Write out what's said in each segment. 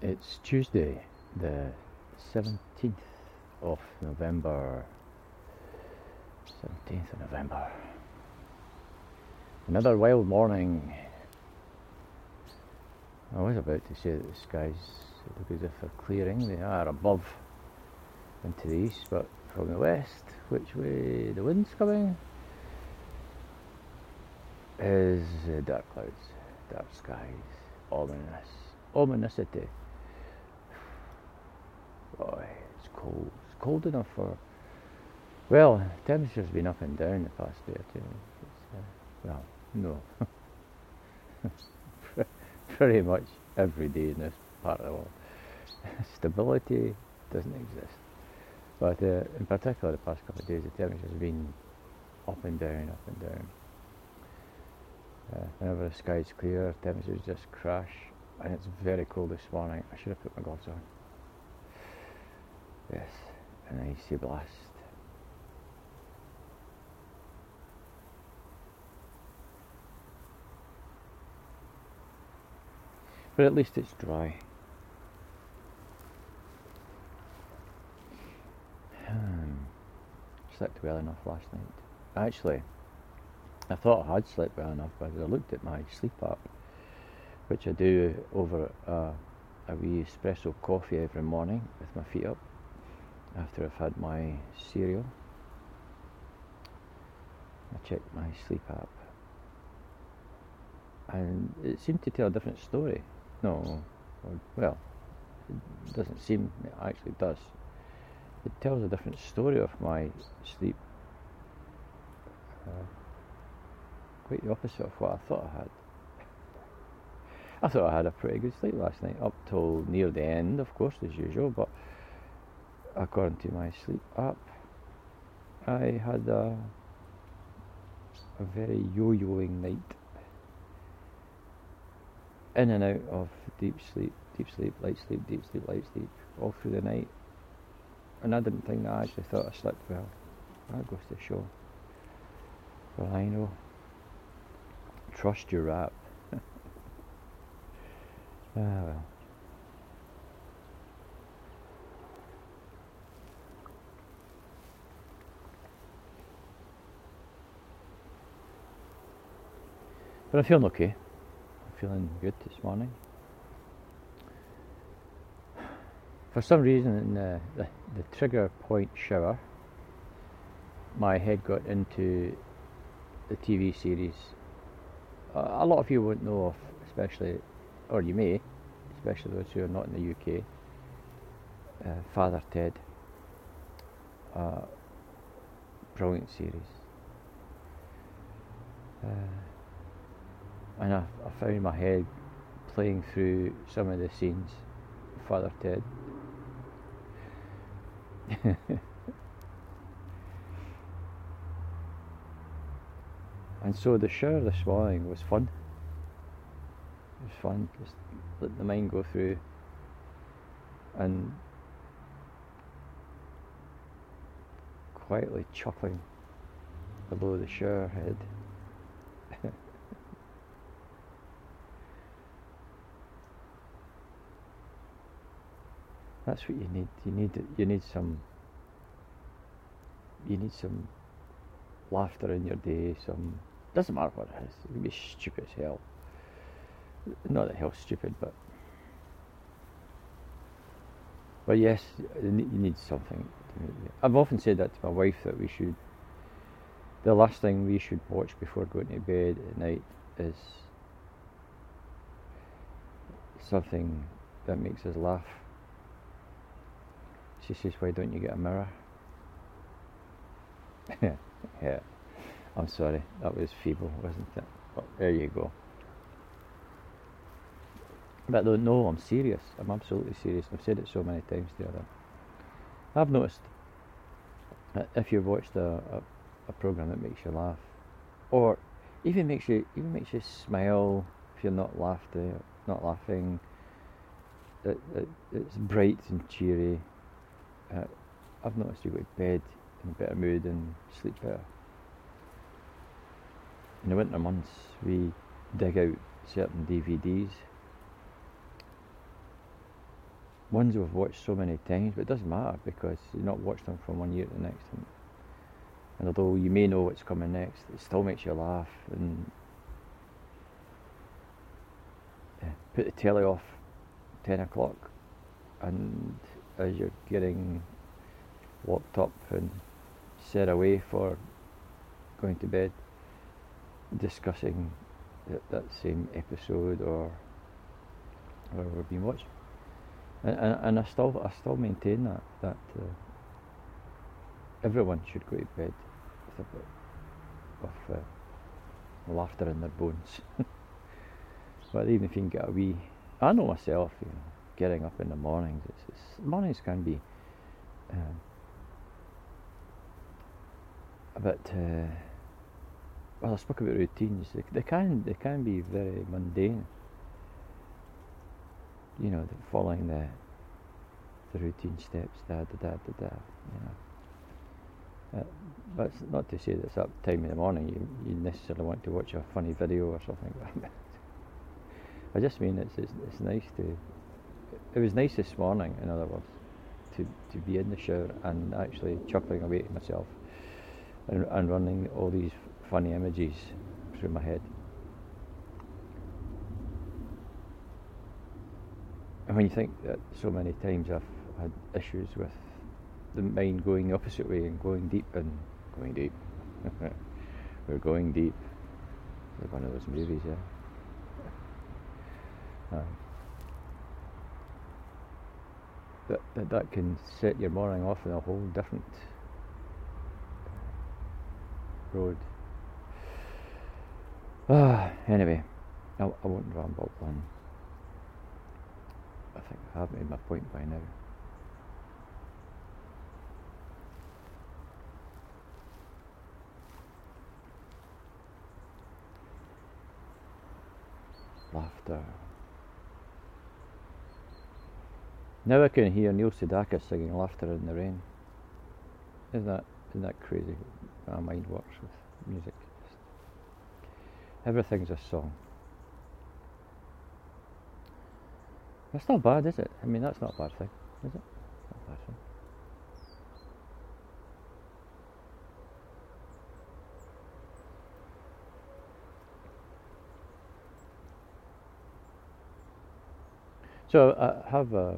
It's Tuesday, the 17th of November. 17th of November. Another wild morning. I was about to say that the skies look as if they're clearing. They are above and to the east, but from the west, which way the wind's coming, is dark clouds, dark skies, ominousity. Boy, it's cold. It's cold enough for, well, temperature's been up and down the past day or two. Well, no. Pretty much every day in this part of the world. Stability doesn't exist. But in particular the past couple of days the temperature's been up and down, up and down. Whenever the sky's clear, temperatures just crash, and it's very cold this morning. I should have put my gloves on. Yes, an icy blast. But at least it's dry. Slept well enough last night. Actually, I thought I had slept well enough, but I looked at my sleep app, which I do over a wee espresso coffee every morning with my feet up after I've had my cereal. I checked my sleep app and it seemed to tell a different story. No, well, it doesn't seem, it actually does. It tells a different story of my sleep. Quite the opposite of what I thought I had. I thought I had a pretty good sleep last night, up till near the end, of course, as usual, but according to my sleep app, I had a very yo-yoing night. In and out of deep sleep, light sleep, deep sleep, light sleep, all through the night. And I didn't think that. I actually thought I slept well. That goes to show. Well, I know. Trust your app. Well. But I'm feeling okay. I'm feeling good this morning. For some reason in the trigger point shower, my head got into the TV series. A lot of you won't know of, especially, or you may, especially those who are not in the UK, Father Ted. Brilliant series. And I found my head playing through some of the scenes of Father Ted. And so the shower this morning was fun. It was fun, just let the mind go through and quietly chuckling below the shower head. That's what you need. You need some laughter in your day. Some, doesn't matter what it is. It can be stupid as hell. Not that hell's stupid, but yes, you need something. I've often said that to my wife, that the last thing we should watch before going to bed at night is something that makes us laugh. She says, why don't you get a mirror? Yeah, I'm sorry, that was feeble, wasn't it? But there you go. But no, I'm serious. I'm absolutely serious. I've said it so many times to her. I've noticed that if you've watched a program that makes you laugh, or even makes you smile, if you're not laughing, it's bright and cheery. I've noticed you go to bed in a better mood and sleep better. In the winter months, we dig out certain DVDs ones we've watched so many times, but it doesn't matter because you've not watched them from one year to the next. And although you may know what's coming next, it still makes you laugh. And put the telly off 10 o'clock, and as you're getting locked up and set away for going to bed, discussing that same episode or whatever we've been watching. And I still maintain that everyone should go to bed with a bit of laughter in their bones. But even if you can get a wee, I know myself, getting up in the mornings. Mornings can be a bit. Well, I spoke about routines. They can be very mundane. Following the routine steps, but it's not to say that it's that time in the morning you necessarily want to watch a funny video or something. I just mean it's nice to. It was nice this morning, in other words, to be in the shower and actually chuckling away to myself and running all these funny images through my head. And when you think that so many times I've had issues with the mind going the opposite way and going deep. We're going deep. Like one of those movies, yeah. That can set your morning off in a whole different road. Anyway, I won't ramble on. I think I have made my point by now. Laughter. Now I can hear Neil Sedaka singing "Laughter in the Rain." Isn't that crazy? How my mind works with music. Everything's a song. That's not bad, is it? I mean, that's not a bad thing, is it? Not a bad thing. So I have a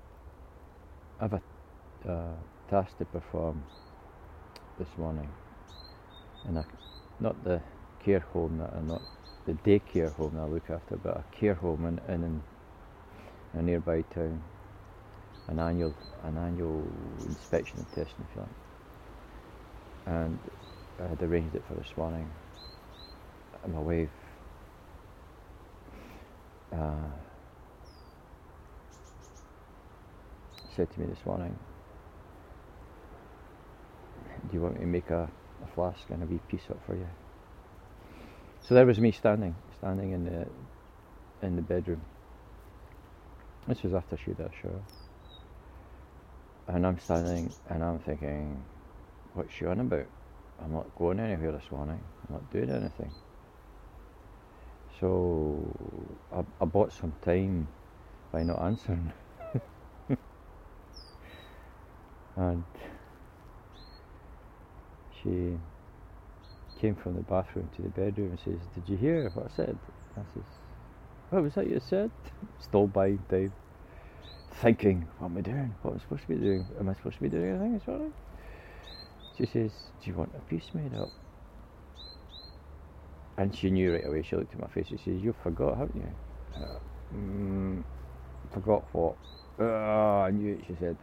task to perform this morning, and not the care home not the daycare home that I look after, but a care home in a nearby town, an annual inspection and testing, if you like. And I had arranged it for this morning, and my wife said to me this morning, "Do you want me to make a flask and a wee piece up for you?" So there was me standing in the bedroom. This was after she had a shower, and I'm standing and I'm thinking, what's she on about? I'm not going anywhere this morning. I'm not doing anything. So I bought some time by not answering. And she came from the bathroom to the bedroom and says, "Did you hear what I said?" I says, "What was that you said?" Still buying time, thinking, what am I doing? What am I supposed to be doing? Am I supposed to be doing anything this morning? She says, "Do you want a piece made up?" And she knew right away. She looked at my face. She says, "You forgot, haven't you?" Forgot what? I knew it, she said.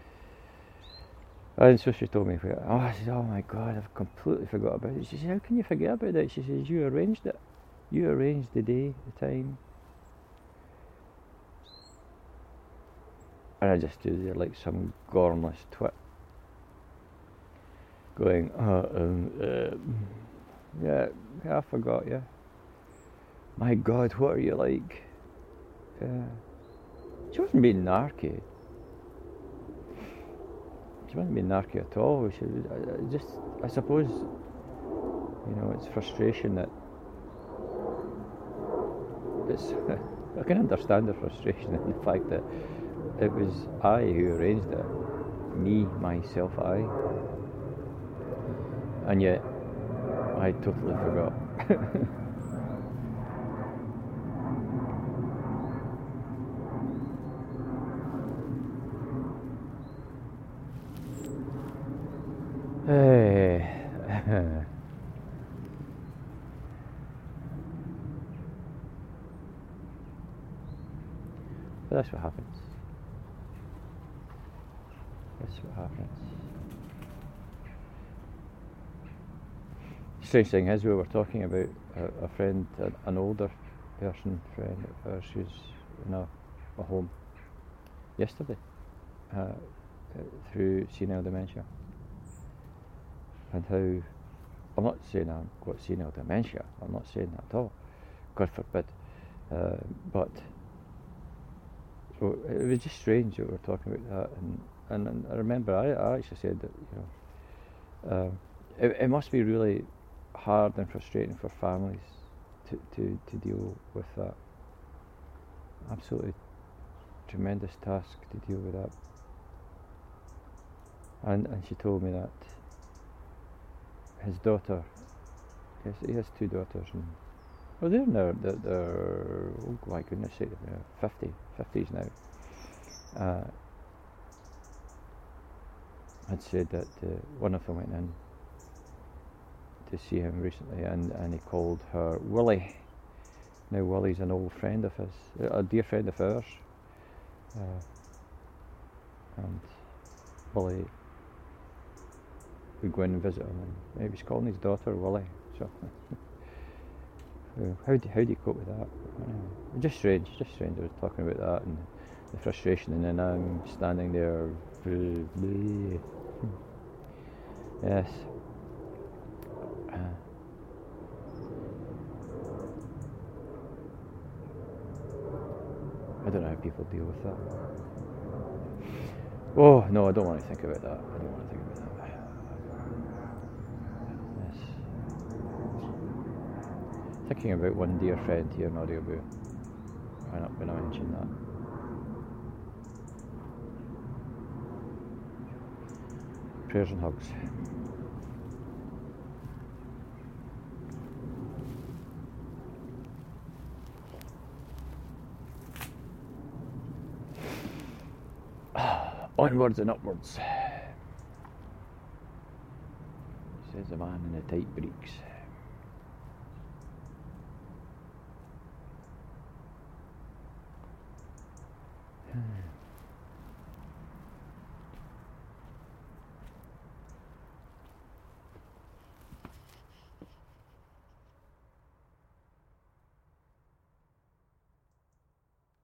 And so she told me, I said, "Oh my God, I've completely forgot about it." She said, "How can you forget about it?" She says, "You arranged it. You arranged the day, the time." And I just stood there like some gormless twit, going, yeah, I forgot, yeah. My God, what are you like? She wasn't being narky. She wasn't being narky at all. I suppose, it's frustration that I can understand the frustration in the fact that it was I who arranged it. Me, myself, I. And yet, I totally forgot. But that's what happens. That's what happens. Strange thing is, we were talking about a friend, an older person friend of ours who's in a home yesterday through senile dementia, and how, I'm not saying I've got senile dementia, I'm not saying that at all, God forbid, but so it was just strange that we were talking about that, and I remember I actually said that, you know, it must be really hard and frustrating for families to deal with that. Absolutely tremendous task to deal with that. And she told me that his daughter, yes, he has two daughters, and well, they're now, they're oh my goodness sake, they're 50s now. Had said that one of them went in to see him recently, and he called her Willie. Now Willie's an old friend of his, a dear friend of ours, and Willie would go in and visit him, and he was calling his daughter Willie. So how do you cope with that? Just strange. I was talking about that and the frustration, and then I'm standing there. Yes. I don't know how people deal with that. Oh no, I don't want to think about that. Yes. Thinking about one dear friend here in Audiobook when I mentioned that. Prayers and hugs. Onwards and upwards, says the man in the tight breeks.